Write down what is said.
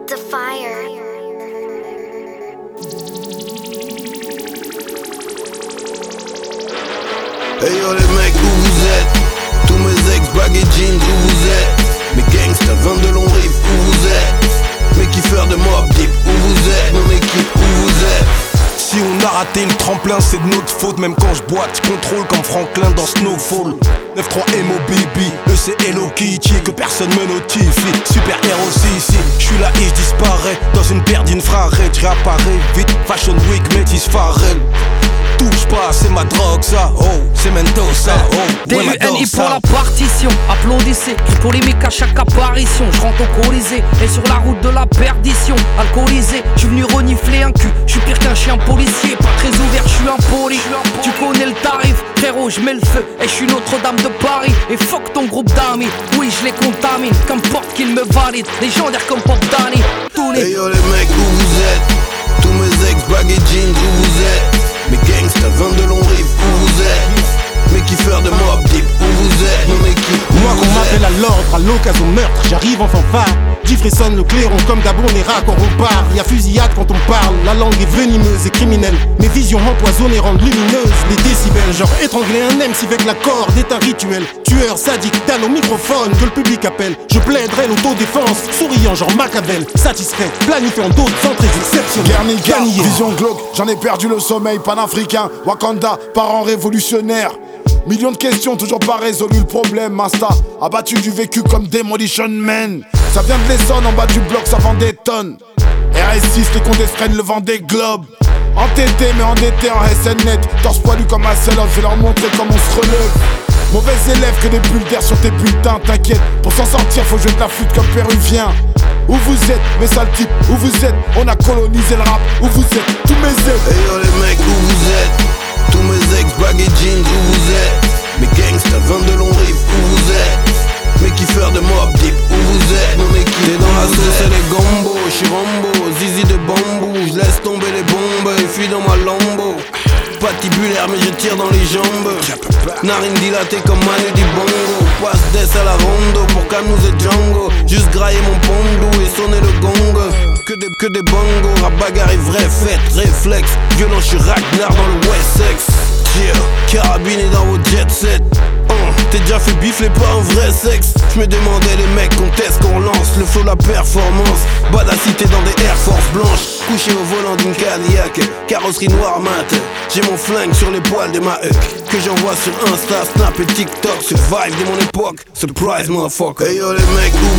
The fire. Hey yo les mecs, où vous êtes? Tous mes ex bagues et jeans, où vous êtes? Mes gangsters, 22 longs rives, où vous êtes? Mes kiffeurs de Mobb Deep, où vous êtes? Mon équipe, où vous êtes? Si on a raté le tremplin, c'est de notre faute. Même quand je boite, je contrôle comme Franklin dans Snowfall. 9-3 MOBB, c'est Hello Kitty, que personne me notifie. Super héros ici, je suis là et je disparais. Dans une paire d'infrared, je réapparais vite. Fashion Week, Métis Pharrell. Touche pas, c'est ma drogue ça, oh, c'est Mendoza, oh, DUNI pour la partition, applaudissez, crie polémique à chaque apparition. Je rentre au Colisée, et sur la route de la perdition. Alcoolisé, je suis venu renifler un cul. Je suis pire qu'un chien policier, pas très ouvert, je suis impoli. Tu connais le tarif, frérot, je mets le feu. Et je suis Notre-Dame de Paris, et fuck ton groupe d'amis. Oui, je les contamine, qu'importe qu'ils me valident. Légendaire comme Pop Danny, tous les... Hey yo les mecs, où vous êtes? Tous mes ex bagues et jeans, où vous êtes? Mes gangsters, 22 longs rives, où vous êtes? Mes kiffeurs de Mobb Deep, où vous êtes? Mon équipe, moi qu'on m'appelle à l'ordre, à l'occasion meurtre, j'arrive en fanfare. Diffré sonne le clairon comme Gabon et rats quand on parle. Y'a fusillade quand on parle, la langue est venimeuse et criminelle. Mes visions empoisonnées rendent lumineuses les décibels. Genre étrangler un MC avec la corde est un rituel. Tueur sadique, dalle au microphone que le public appelle. Je plaiderai l'autodéfense, souriant genre Machiavel. Satisfait, planifiant d'autres entrées exceptionnelles. Guernica, vision glauque, j'en ai perdu le sommeil. Panafricain, Wakanda, parents révolutionnaires. Millions de questions, toujours pas résolu le problème. Masta, abattu du vécu comme Demolition Man. Ça vient de l'Essonne, en bas du bloc, ça vend des tonnes. RS6, les condés freinent le vent des globes. Entêté mais endetté en SNNet. Torse poilu comme un sell-off, je vais leur montrer comment on se relève. Mauvais élève que des bulles d'air sur tes bulletins, t'inquiète. Pour s'en sortir, faut jouer de la flûte comme péruvien. Où vous êtes, mes sales types, où vous êtes? On a colonisé le rap, où vous êtes? Tous mes ex. Hey yo les mecs, où vous êtes? Tous mes ex bagues et jeans, où vous êtes? Mes gangsters, 22 longs rives, où vous êtes? Mes kiffeurs de Mobb Deep, où vous êtes? Mon équipe, t'es dans la sauce et les gambos. J'suis Rambo, zizi de bambou. J'laisse tomber les bombes et fuis dans ma lambeau. Patibulaire mais je tire dans les jambes. Narine dilatée comme Manu Dibongo. Passe d'ess à la rondo pour Camous et Django. Juste grailler mon pondou et sonner le gong. Que des bongos, rap bagarre et vraie fête. Réflexe, violent, j'suis Ragnar dans le Wessex. Carabiné dans vos jet set. T'es déjà fait bifler par un vrai sexe. J'me demandais les mecs quand est-ce qu'on lance le flow, la performance. Badacité dans des Air Force blanches. Couché au volant d'une Cadillac, carrosserie noire mat. J'ai mon flingue sur les poils de ma huck que j'envoie sur Insta, Snap et TikTok. Survive de mon époque, surprise motherfucker. Hey yo les mecs, où